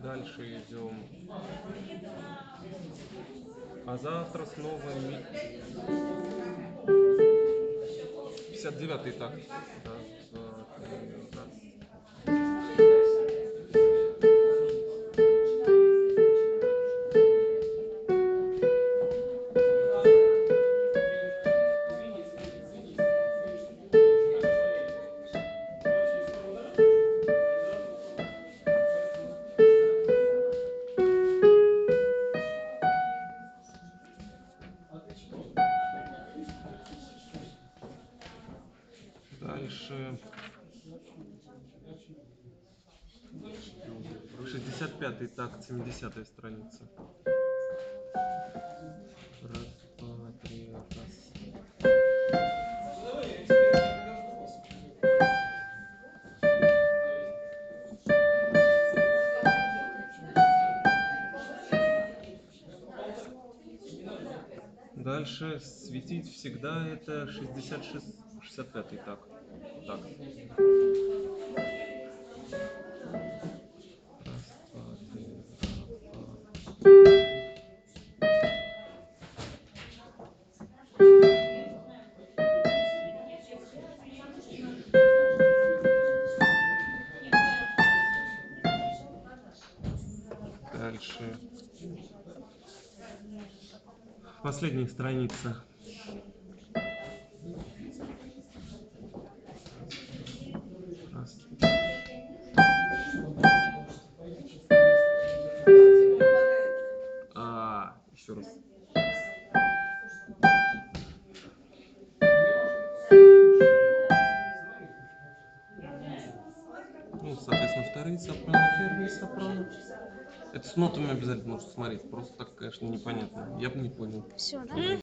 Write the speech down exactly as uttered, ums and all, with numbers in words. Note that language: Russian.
Дальше идем. А завтра снова ми... пятьдесят девятый такт. Раз, два, три, раз. Дальше шестьдесят пятый такт, семидесятая страница. Раз, два, три, раз. Дальше светить всегда это шестьдесят шесть, шестьдесят пятый такт. Так. Раз, два, три, раз, два. Дальше. Последняя страница. Раз. А, еще раз. Ну, соответственно, вторые сопрано, первые сопрано. Это с нотами обязательно нужно смотреть. Просто так, конечно, непонятно. Я бы не понял. Все, да?